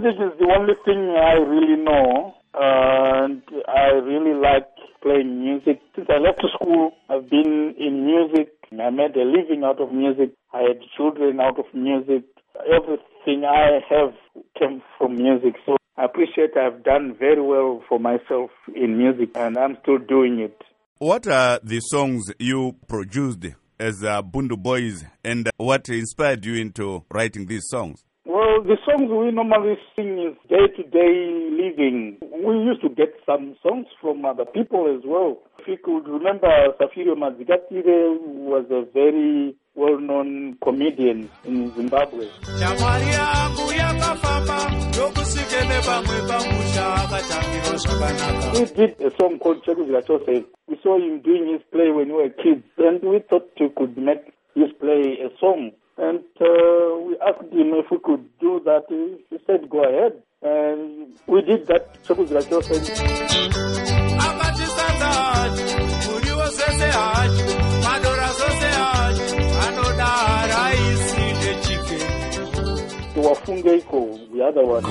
Music is the only thing I really know, and I really like playing music. Since I left school, I've been in music. I made a living out of music. I had children out of music. Everything I have came from music. So I appreciate I've done very well for myself in music, and I'm still doing it. What are the songs you produced as Bundu Boys, and what inspired you into writing these songs? Well, the songs we normally sing is day-to-day living. We used to get some songs from other people as well. If you could remember, Safirio Mazigatire was a very well-known comedian in Zimbabwe. We did a song called Chekuzila Chose. We saw him doing his play when we were kids, and we thought we could make his play a song. And we asked him if we could do that. He said, go ahead. And we did that. The other one.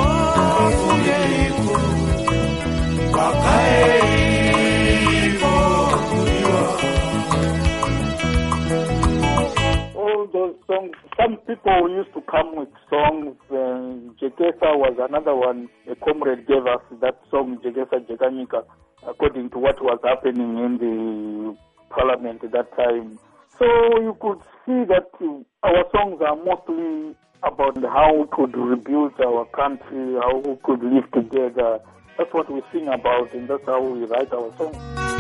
Those songs, some people used to come with songs. Jekesa was another one. A comrade gave us that song, Jekesa Jekanyika, according to what was happening in the parliament at that time. So you could see that our songs are mostly about how we could rebuild our country, how we could live together. That's what we sing about, and that's how we write our songs.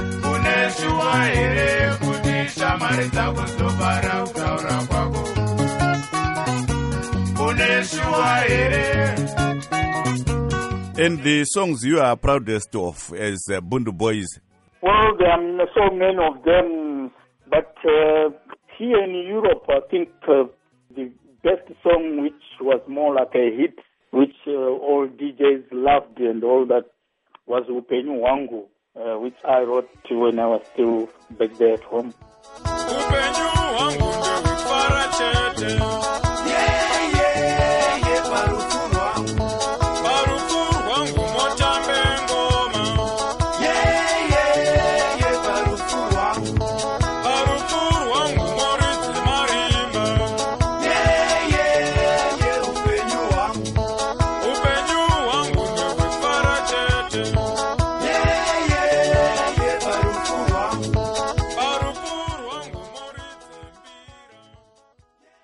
And the songs you are proudest of as Bundu Boys? Well, there are so many of them, but here in Europe, I think the best song which was more like a hit, which all DJs loved and all that, was Upenyu Wangu, which I wrote when I was still back there at home. Upenyu Wangu,